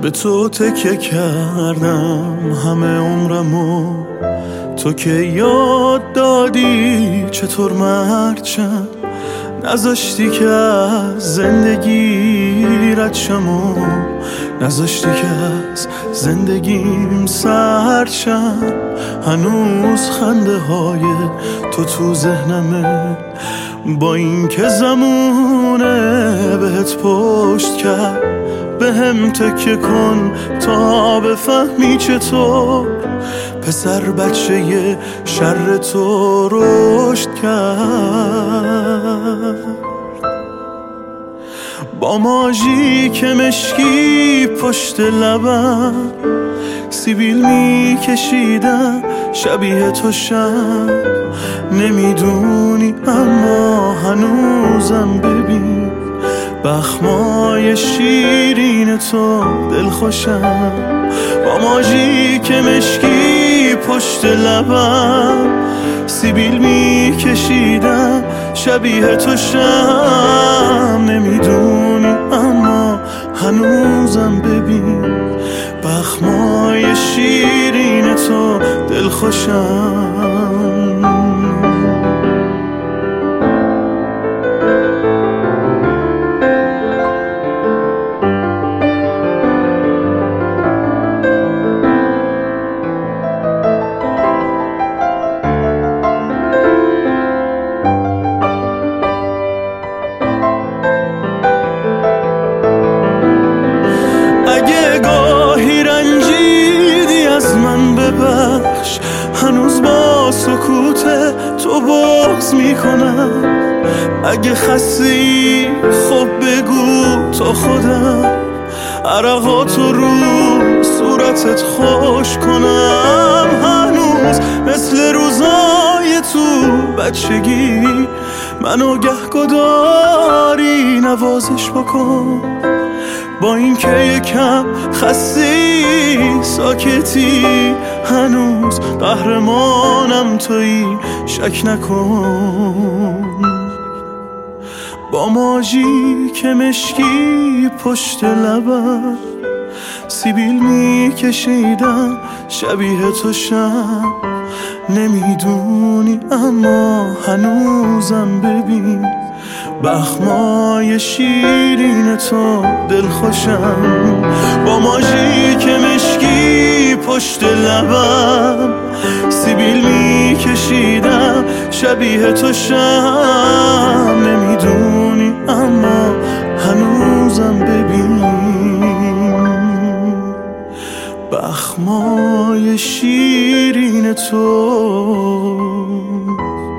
به تو تکیه کردم همه عمرمو، تو که یاد دادی چطور مرچم، نذاشتی که از زندگی رد شم و نذاشتی که از زندگیم سرچم. هنوز خنده های تو ذهنمه، با این که زمونه بهت پشت کرد. به هم تکیه کن تا بفهمی چطور پسر بچه شر تو رشد کرد. با ماژی که مشکی پشت لبم، سیبیل می کشیدم شبیه تو شم. نمیدونی اما هنوزم ببین، بخمای شیرین تو دلخوشم. با ماژی که مشکی پشت لبم، سیبیل می کشیدم شبیه تو شم. نمیدونی اما هنوزم ببین، بخمای شیرین تو دلخوشم. ببخش، هنوز با سکوت تو بغض میکنم. اگه خستی خب بگو تا خودم عرقاتو رو صورتت خوش کنم. هنوز مثل روزای تو بچگی منو گهگداری نوازش بکن. با این که یکم خستی ساکتی، هنوز قهرمانم تویی شک نکن. با ماژی که مشکی پشت لبم، سیبیل می کشیدم شبیه تو شم. نمیدونی اما هنوزم ببین، بخمای شیرین تو دلخوشم. با ماژی که مشکی پشت لبم، سیبیل می کشیدم شبیه تو شم. نمیدونی اما هنوزم ببین، بخمای شیرین تو